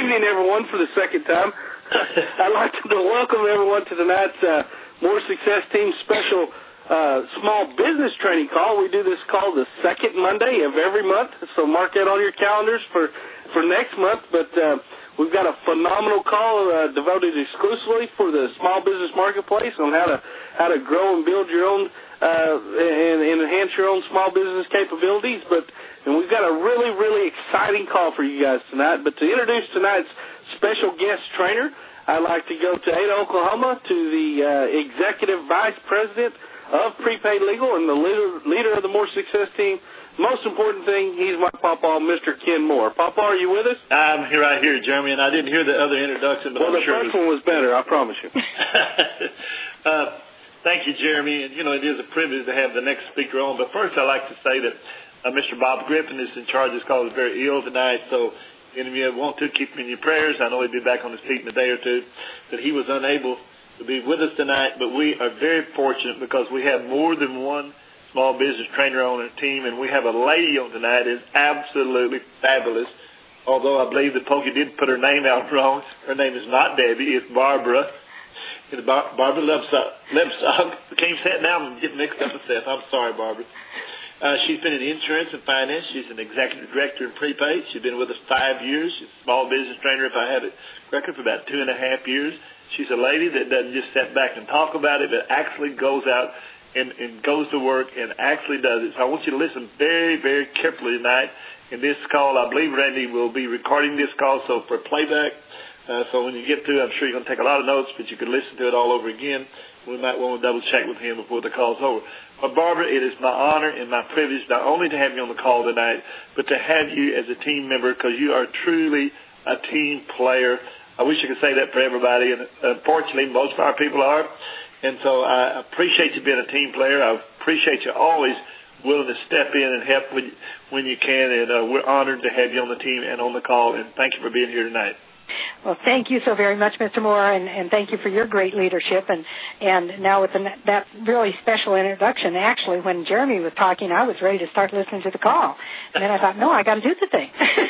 evening, everyone, for the second time. I'd like to welcome everyone to tonight's More Success Team special small business training call. We do this call the second Monday of every month, so mark that on your calendars for next month. But we've got a phenomenal call devoted exclusively for the small business marketplace on how to grow and build your own and enhance your own small business capabilities. And we've got a really, really exciting call for you guys tonight. But to introduce tonight's special guest trainer, I'd like to go to Ada, Oklahoma, to the Executive Vice President of Prepaid Legal and the leader of the More Success Team. Most important thing, he's my papa, Mr. Ken Moore. Papa, are you with us? I'm right here, Jeremy, and I didn't hear the other introduction, but well, I'm sure the first one was better, I promise you. Thank you, Jeremy, and, it is a privilege to have the next speaker on. But first, I'd like to say that Mr. Bob Griffin is in charge of this call. He's very ill tonight, so if you want to, keep him in your prayers. I know he'll be back on his feet in a day or two, that he was unable to be with us tonight, but we are very fortunate because we have more than one small business trainer on our team, and we have a lady on tonight that is absolutely fabulous, although I believe that Pokey did put her name out wrong. Her name is not Debbie, it's Barbara. It's Barbara Lebstock. I can't sit down and get mixed up with Seth. I'm sorry, Barbara. She's been in insurance and finance. She's an executive director in prepaid. She's been with us 5 years. She's a small business trainer, if I have it correctly, for about 2.5 years. She's a lady that doesn't just sit back and talk about it, but actually goes out and goes to work and actually does it. So I want you to listen very, very carefully tonight. In this call, I believe Randy will be recording this call, so for playback. So when you get through, I'm sure you're going to take a lot of notes, but you could listen to it all over again. We might want to double-check with him before the call's over. But, Barbara, it is my honor and my privilege not only to have you on the call tonight, but to have you as a team member because you are truly a team player. I wish I could say that for everybody, and unfortunately, most of our people are. And so I appreciate you being a team player. I appreciate you always willing to step in and help when you can, and we're honored to have you on the team and on the call, and thank you for being here tonight. Well, thank you so very much, Mr. Moore, and thank you for your great leadership. And now with that really special introduction, actually, when Jeremy was talking, I was ready to start listening to the call. And then I thought, no, I got to do the thing.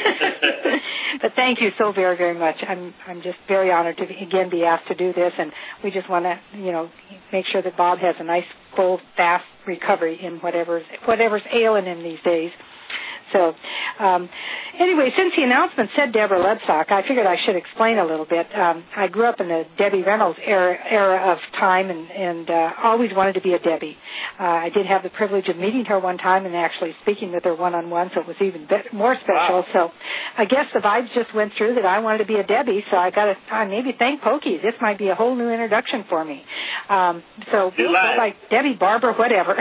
But thank you so very, very much. I'm just very honored to, again, be asked to do this. And we just want to, make sure that Bob has a nice, full, fast recovery in whatever's ailing him these days. So, anyway, since the announcement said Deborah Lebstock, I figured I should explain a little bit. I grew up in the Debbie Reynolds era of time and always wanted to be a Debbie. I did have the privilege of meeting her one time and actually speaking with her one-on-one, so it was even more special. Wow. So I guess the vibes just went through that I wanted to be a Debbie, so I got to maybe thank Pokey. This might be a whole new introduction for me. So like Debbie, Barbara, whatever.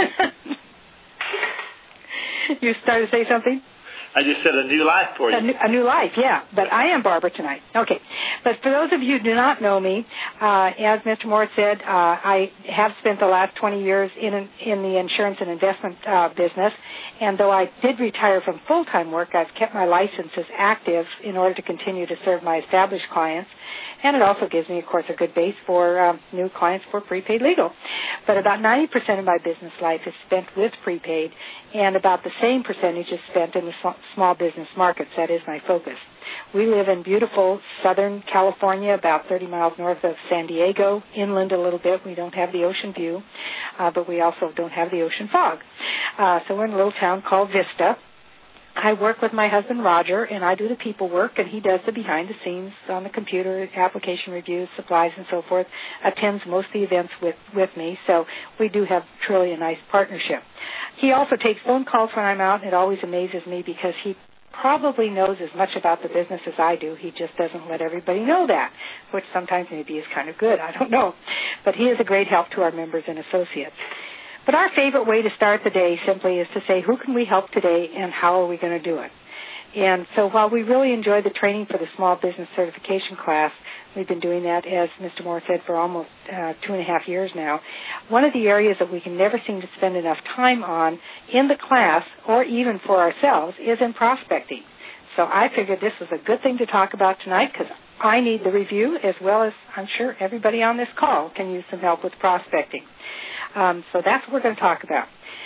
You started to say something? I just said a new life for you. A new life, yeah. But I am Barbara tonight. Okay. But for those of you who do not know me, as Mr. Moore said, I have spent the last 20 years in the insurance and investment business. And though I did retire from full-time work, I've kept my licenses active in order to continue to serve my established clients. And it also gives me, of course, a good base for new clients for prepaid legal. But about 90% of my business life is spent with prepaid, and about the same percentage is spent in the small business markets. That is my focus. We live in beautiful Southern California, about 30 miles north of San Diego, inland a little bit. We don't have the ocean view, but we also don't have the ocean fog. So we're in a little town called Vista. I work with my husband, Roger, and I do the people work, and he does the behind-the-scenes on the computer, application reviews, supplies, and so forth, attends most of the events with me, so we do have truly a nice partnership. He also takes phone calls when I'm out, and it always amazes me because he probably knows as much about the business as I do. He just doesn't let everybody know that, which sometimes maybe is kind of good. I don't know. But he is a great help to our members and associates. But our favorite way to start the day simply is to say, who can we help today and how are we going to do it? And so while we really enjoy the training for the small business certification class, we've been doing that, as Mr. Moore said, for almost 2.5 years now. One of the areas that we can never seem to spend enough time on in the class or even for ourselves is in prospecting. So I figured this was a good thing to talk about tonight because I need the review as well as I'm sure everybody on this call can use some help with prospecting. So that's what we're going to talk about.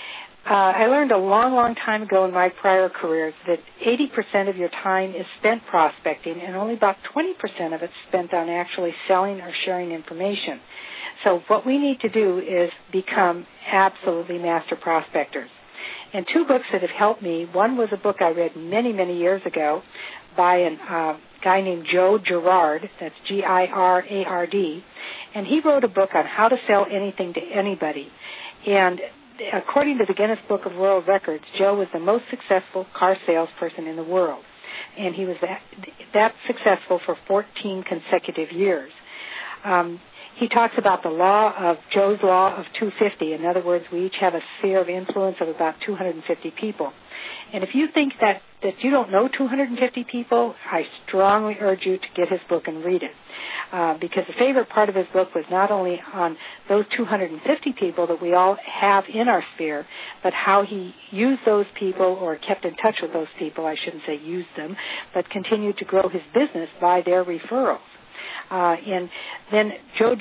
I learned a long, long time ago in my prior careers that 80% of your time is spent prospecting and only about 20% of it's spent on actually selling or sharing information. So what we need to do is become absolutely master prospectors. And two books that have helped me, one was a book I read many, many years ago by a guy named Joe Girard, that's Girard, and he wrote a book on how to sell anything to anybody. And according to the Guinness Book of World Records, Joe was the most successful car salesperson in the world. And he was that successful for 14 consecutive years. He talks about Joe's law of 250. In other words, we each have a sphere of influence of about 250 people. And if you think that you don't know 250 people, I strongly urge you to get his book and read it. Because the favorite part of his book was not only on those 250 people that we all have in our sphere, but how he used those people or kept in touch with those people, I shouldn't say used them, but continued to grow his business by their referrals. And then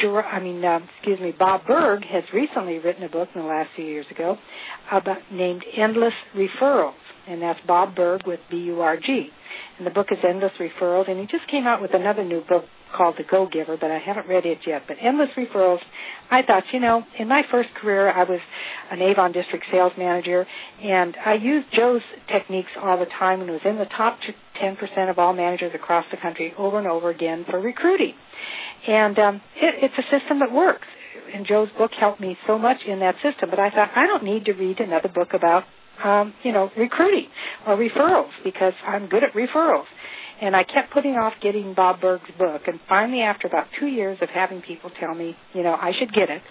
Bob Berg has recently written a book in the last few years ago named Endless Referrals, and that's Bob Berg with B-U-R-G. And the book is Endless Referrals, and he just came out with another new book called The Go-Giver, but I haven't read it yet. But Endless Referrals, I thought, in my first career, I was an Avon District sales manager, and I used Joe's techniques all the time and was in the top 10% of all managers across the country over and over again for recruiting. And it's a system that works. And Joe's book helped me so much in that system, but I thought, I don't need to read another book about, recruiting or referrals because I'm good at referrals. And I kept putting off getting Bob Berg's book. And finally, after about 2 years of having people tell me, I should get it,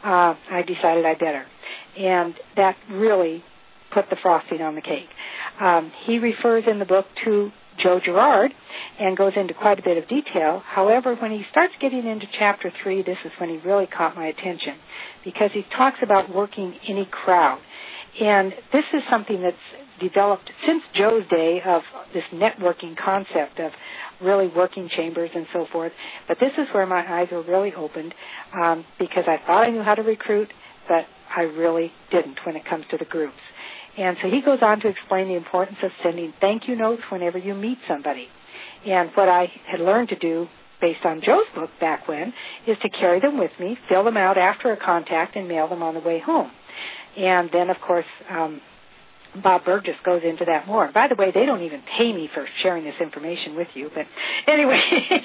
I decided I better. And that really put the frosting on the cake. He refers in the book to Joe Girard and goes into quite a bit of detail. However, when he starts getting into Chapter 3, this is when he really caught my attention because he talks about working any crowd. And this is something that's developed since Joe's day of this networking concept of really working chambers and so forth. But this is where my eyes were really opened because I thought I knew how to recruit, but I really didn't when it comes to the groups. And so he goes on to explain the importance of sending thank you notes whenever you meet somebody. And what I had learned to do based on Joe's book back when is to carry them with me, fill them out after a contact, and mail them on the way home. And then, of course, Bob Berg just goes into that more. By the way, they don't even pay me for sharing this information with you. But anyway,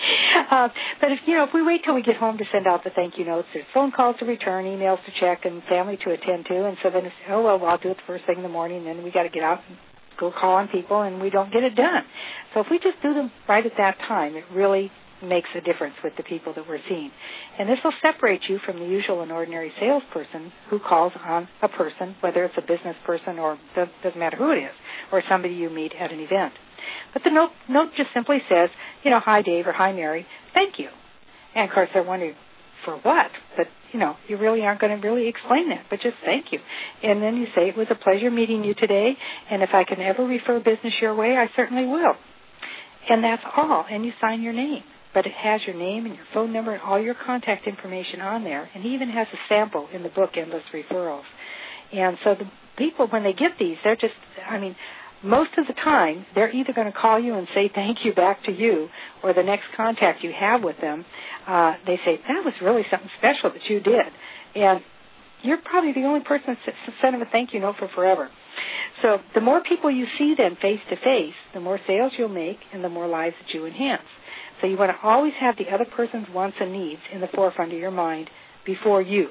but if we wait till we get home to send out the thank you notes, there's phone calls to return, emails to check, and family to attend to. And so then it's, I'll do it the first thing in the morning. Then we got to get out and go call on people, and we don't get it done. So if we just do them right at that time, it really makes a difference with the people that we're seeing. And this will separate you from the usual and ordinary salesperson who calls on a person, whether it's a business person or doesn't matter who it is, or somebody you meet at an event. But the note just simply says, hi Dave or hi Mary, thank you. And of course they're wondering, for what? But, you really aren't going to really explain that, but just thank you. And then you say, it was a pleasure meeting you today, and if I can ever refer business your way, I certainly will. And that's all, and you sign your name. But it has your name and your phone number and all your contact information on there. And he even has a sample in the book, Endless Referrals. And so the people, when they get these, they're just, most of the time, they're either going to call you and say thank you back to you, or the next contact you have with them, they say, that was really something special that you did. And you're probably the only person that sent them a thank you note for forever. So the more people you see then face-to-face, the more sales you'll make and the more lives that you enhance. So you want to always have the other person's wants and needs in the forefront of your mind before you.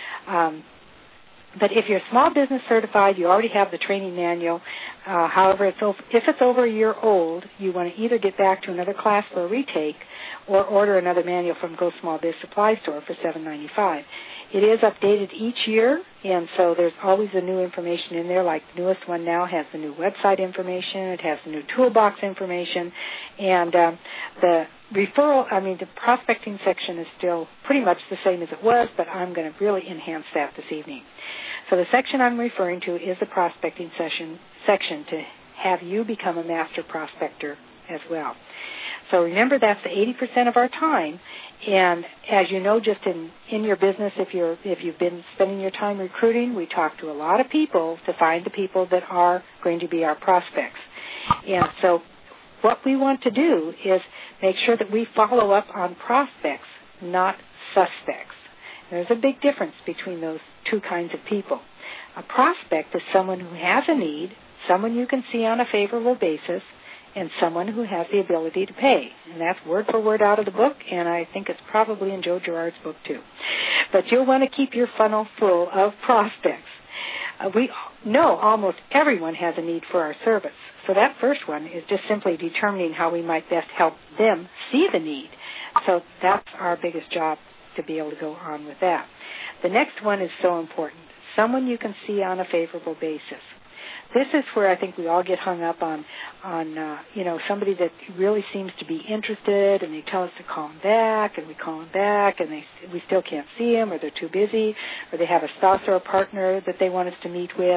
But if you're small business certified, you already have the training manual. However, if it's over a year old, you want to either get back to another class for a retake or order another manual from Go Small Biz Supply Store for $7.95. It is updated each year, and so there's always the new information in there. Like the newest one now has the new website information. It has the new toolbox information. And the prospecting section is still pretty much the same as it was, but I'm going to really enhance that this evening. So the section I'm referring to is the prospecting section to have you become a master prospector as well. So remember, that's the 80% of our time. And as you know, just in your business, if you've been spending your time recruiting, we talk to a lot of people to find the people that are going to be our prospects. And so what we want to do is make sure that we follow up on prospects, not suspects. There's a big difference between those two kinds of people. A prospect is someone who has a need, someone you can see on a favorable basis, and someone who has the ability to pay. And that's word for word out of the book, and I think it's probably in Joe Girard's book too. But you'll want to keep your funnel full of prospects. We know almost everyone has a need for our service. So that first one is just simply determining how we might best help them see the need. So that's our biggest job, to be able to go on with that. The next one is so important. Someone you can see on a favorable basis. This is where I think we all get hung up on somebody that really seems to be interested, and they tell us to call them back, and we call them back, and we still can't see them, or they're too busy, or they have a spouse or a partner that they want us to meet with,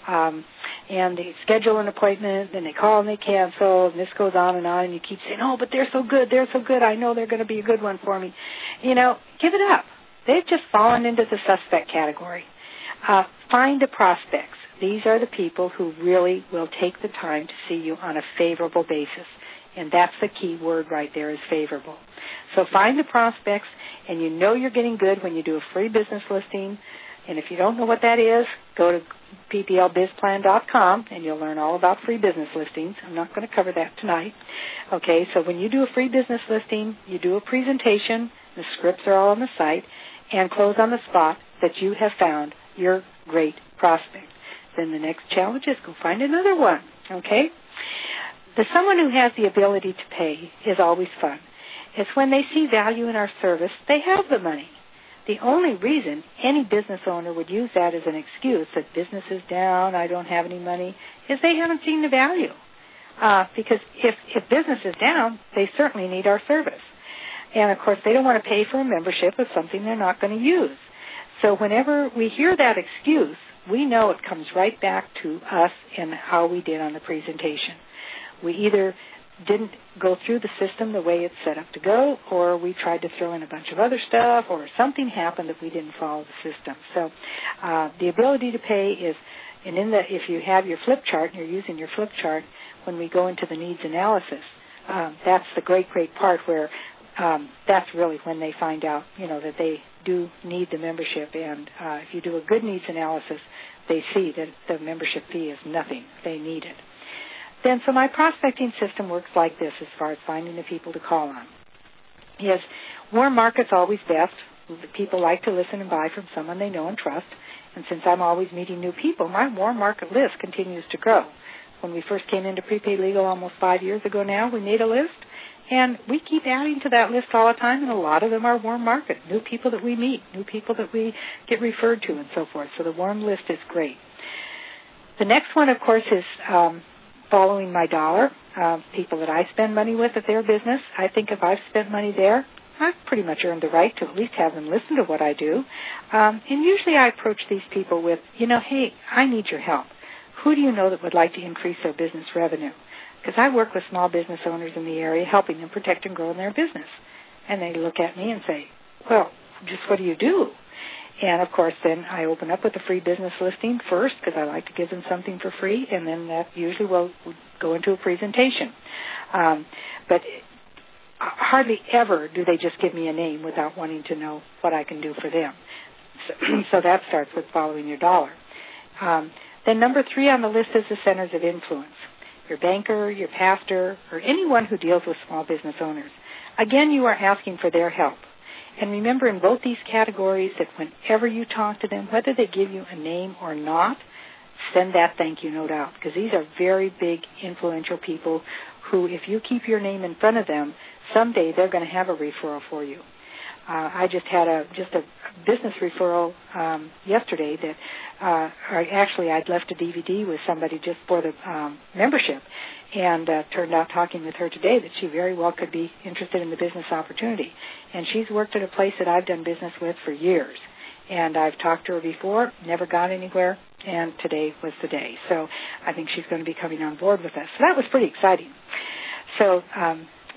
and they schedule an appointment, and they call and they cancel, and this goes on, and you keep saying, oh, but they're so good, I know they're going to be a good one for me. Give it up. They've just fallen into the suspect category. Find the prospects. These are the people who really will take the time to see you on a favorable basis. And that's the key word right there, is favorable. So find the prospects, and you know you're getting good when you do a free business listing. And if you don't know what that is, go to pplbizplan.com, and you'll learn all about free business listings. I'm not going to cover that tonight. Okay, so when you do a free business listing, you do a presentation, the scripts are all on the site, and close on the spot that you have found your great prospect. Then the next challenge is go find another one, okay? Someone who has the ability to pay is always fun. It's when they see value in our service, they have the money. The only reason any business owner would use that as an excuse that business is down, I don't have any money, is they haven't seen the value. Because if business is down, they certainly need our service. And, of course, they don't want to pay for a membership of something they're not going to use. So whenever we hear that excuse, we know it comes right back to us and how we did on the presentation. We either didn't go through the system the way it's set up to go, or we tried to throw in a bunch of other stuff, or something happened that we didn't follow the system. So the ability to pay is, and if you have your flip chart and you're using your flip chart, when we go into the needs analysis, that's the great part where that's really when they find out, that they do need the membership. And if you do a good needs analysis, they see that the membership fee is nothing. They need it. Then, so my prospecting system works like this as far as finding the people to call on. Yes, warm market's always best. People like to listen and buy from someone they know and trust. And since I'm always meeting new people, my warm market list continues to grow. When we first came into prepaid legal almost 5 years ago now, we made a list. And we keep adding to that list all the time, and a lot of them are warm market, new people that we meet, new people that we get referred to, and so forth. So the warm list is great. The next one, of course, is following my dollar, people that I spend money with at their business. I think if I've spent money there, I've pretty much earned the right to at least have them listen to what I do. And usually I approach these people with, hey, I need your help. Who do you know that would like to increase their business revenue? Because I work with small business owners in the area, helping them protect and grow their business. And they look at me and say, well, just what do you do? And, of course, then I open up with a free business listing first, because I like to give them something for free, and then that usually will go into a presentation. But hardly ever do they just give me a name without wanting to know what I can do for them. So that starts with following your dollar. Then number 3 on the list is the centers of influence. Your banker, your pastor, or anyone who deals with small business owners. Again, you are asking for their help. And remember, in both these categories, that whenever you talk to them, whether they give you a name or not, send that thank you note out, because these are very big, influential people who, if you keep your name in front of them, someday they're going to have a referral for you. I just had a business referral yesterday that I'd left a DVD with somebody just for the membership, and turned out talking with her today that she very well could be interested in the business opportunity. And she's worked at a place that I've done business with for years, and I've talked to her before, never got anywhere, and today was the day. So I think she's going to be coming on board with us. So that was pretty exciting. So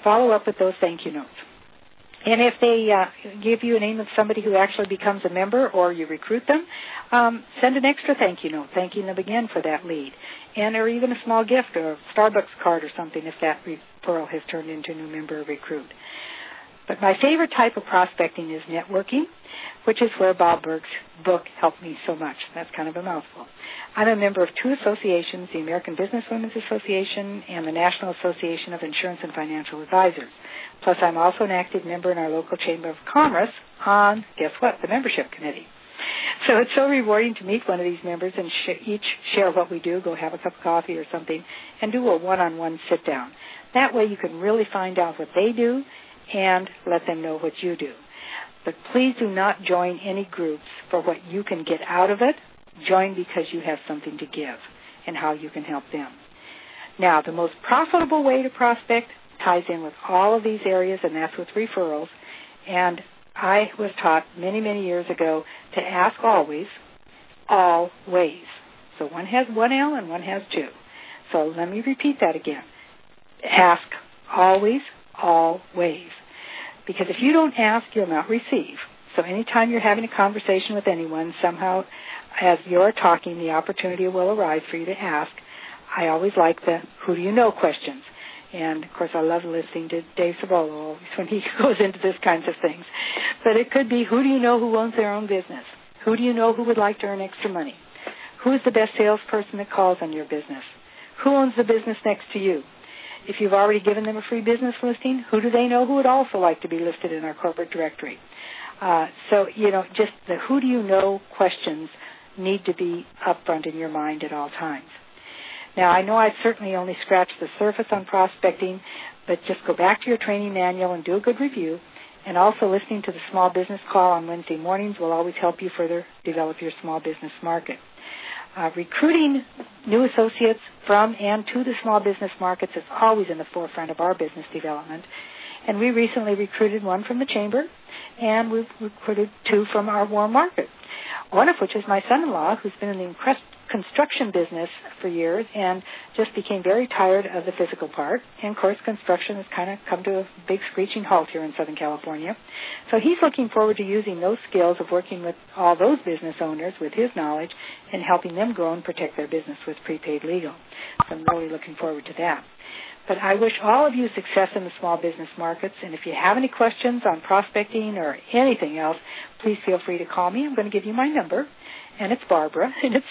follow up with those thank you notes. And if they give you a name of somebody who actually becomes a member or you recruit them, send an extra thank you note, thanking them again for that lead, and or even a small gift or a Starbucks card or something if that referral has turned into a new member or recruit. But my favorite type of prospecting is networking, which is where Bob Burg's book helped me so much. That's kind of a mouthful. I'm a member of two associations, the American Businesswomen's Association and the National Association of Insurance and Financial Advisors. Plus, I'm also an active member in our local Chamber of Commerce on, guess what, the membership committee. So it's so rewarding to meet one of these members and each share what we do, go have a cup of coffee or something, and do a one-on-one sit-down. That way you can really find out what they do and let them know what you do. But please do not join any groups for what you can get out of it. Join because you have something to give and how you can help them. Now, the most profitable way to prospect ties in with all of these areas, and that's with referrals. And I was taught many, many years ago to ask always, always. So one has one L and one has two. So let me repeat that again. Ask always, always. Because if you don't ask, you'll not receive. So anytime you're having a conversation with anyone, somehow as you're talking, the opportunity will arise for you to ask. I always like the who do you know questions. And, of course, I love listening to Dave Cibolo always when he goes into this kinds of things. But it could be, who do you know who owns their own business? Who do you know who would like to earn extra money? Who is the best salesperson that calls on your business? Who owns the business next to you? If you've already given them a free business listing, who do they know who would also like to be listed in our corporate directory? Just the who do you know questions need to be upfront in your mind at all times. Now, I know I've certainly only scratched the surface on prospecting, but just go back to your training manual and do a good review. And also listening to the Small Business Call on Wednesday mornings will always help you further develop your small business market. Recruiting new associates from and to the small business markets is always in the forefront of our business development. And we recently recruited one from the Chamber, and we've recruited two from our warm market, one of which is my son-in-law, who's been in the construction business for years and just became very tired of the physical part. And, of course, construction has kind of come to a big screeching halt here in Southern California. So he's looking forward to using those skills of working with all those business owners with his knowledge and helping them grow and protect their business with prepaid legal. So I'm really looking forward to that. But I wish all of you success in the small business markets. And if you have any questions on prospecting or anything else, please feel free to call me. I'm going to give you my number. And it's Barbara, and it's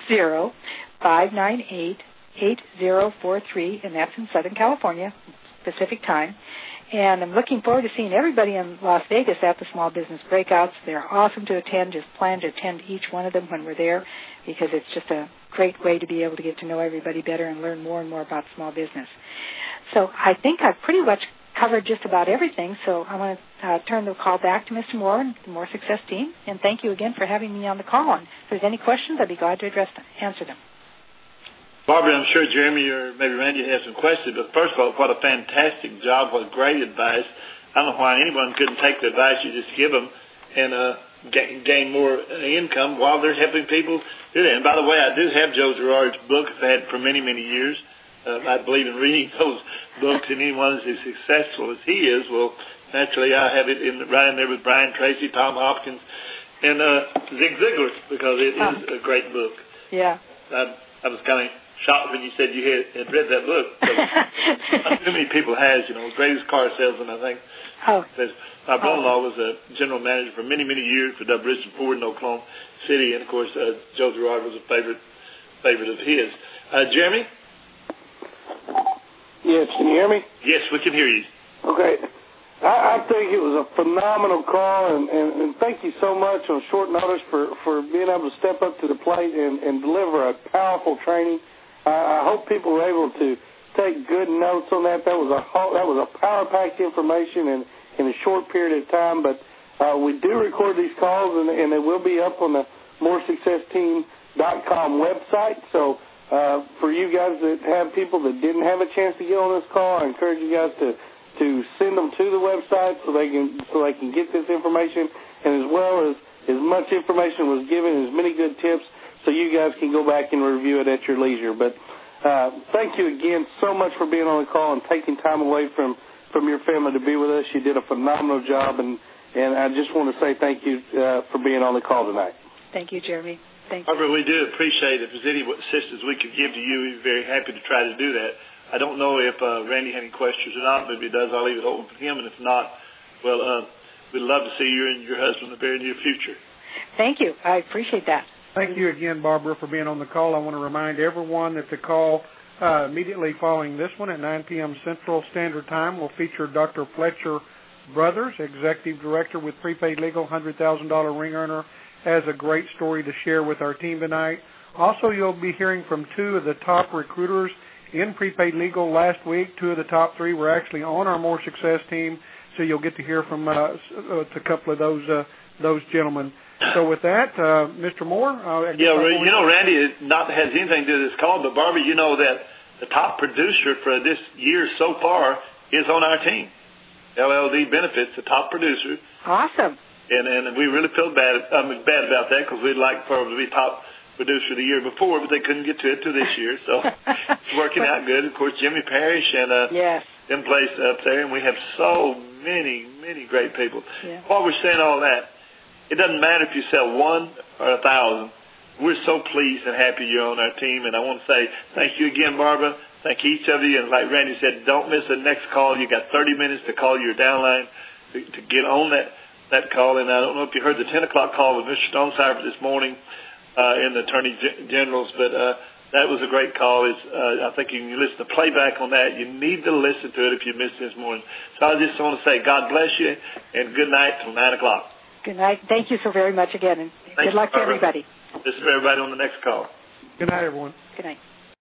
760-598-8043, and that's in Southern California, Pacific time. And I'm looking forward to seeing everybody in Las Vegas at the Small Business Breakouts. They're awesome to attend. Just plan to attend each one of them when we're there because it's just a great way to be able to get to know everybody better and learn more and more about small business. So I think I've pretty much covered just about everything, so I want to turn the call back to Mr. Moore and the Moore Success team, and thank you again for having me on the call. And if there's any questions, I'd be glad to answer them. Barbara, I'm sure Jeremy or maybe Randy has some questions, but first of all, what a fantastic job, what great advice. I don't know why anyone couldn't take the advice you just give them and gain more income while they're helping people do that. And by the way, I do have Joe Girard's book I've had for many, many years. I believe in reading those books, and anyone as successful as he is, well, naturally I have it right in there with Brian Tracy, Tom Hopkins, and Zig Ziglar, because it is a great book. Yeah. I was kind of shocked when you said you had read that book. Not too many people has, greatest car salesman, I think. Oh. My brother-in-law was a general manager for many, many years for W. Richard Ford in Oklahoma City, and, of course, Joe Girard was a favorite of his. Jeremy? Yes, can you hear me? Yes, we can hear you. Okay. I think it was a phenomenal call, and thank you so much on short notice for being able to step up to the plate and deliver a powerful training. I hope people were able to take good notes on that. That was a power-packed information in a short period of time, but we do record these calls, and they will be up on the moresuccessteam.com website, so for you guys that have people that didn't have a chance to get on this call, I encourage you guys to send them to the website so they can get this information, and as well as much information was given, as many good tips, so you guys can go back and review it at your leisure. But thank you again so much for being on the call and taking time away from from your family to be with us. You did a phenomenal job, and I just want to say thank you for being on the call tonight. Thank you, Jeremy. Thank you. Barbara, we do appreciate it. If there's any assistance we could give to you, we'd be very happy to try to do that. I don't know if Randy had any questions or not, but if he does, I'll leave it open for him. And if not, well, we'd love to see you and your husband in the very near future. Thank you. I appreciate that. Thank you again, Barbara, for being on the call. I want to remind everyone that the call immediately following this one at 9 p.m. Central Standard Time will feature Dr. Fletcher Brothers, Executive Director with Prepaid Legal, $100,000 ring earner, has a great story to share with our team tonight. Also, you'll be hearing from two of the top recruiters in Prepaid Legal last week. Two of the top three were actually on our More Success team, so you'll get to hear from a couple of those gentlemen. So with that, Mr. Moore. Randy has anything to do with this call, but Barbara, you know that the top producer for this year so far is on our team. LLD Benefits, the top producer. Awesome. And we really feel bad about that because we'd like for them to be top producer the year before, but they couldn't get to it till this year. So it's working out good. Of course, Jimmy Parrish and yes. them place up there, and we have so many great people. Yeah. While we're saying all that, it doesn't matter if you sell 1 or 1,000. We're so pleased and happy you're on our team, and I want to say thank you again, Barbara. Thank each of you, and like Randy said, don't miss the next call. You got 30 minutes to call your downline to get on that call. And I don't know if you heard the 10 o'clock call with Mr. Stonecipher this morning in the Attorney General's, but that was a great call. I think you can listen to playback on that. You need to listen to it if you missed this morning. So I just want to say God bless you, and good night till 9 o'clock. Good night. Thank you so very much again, and good luck to everybody. This is everybody on the next call. Good night, everyone. Good night.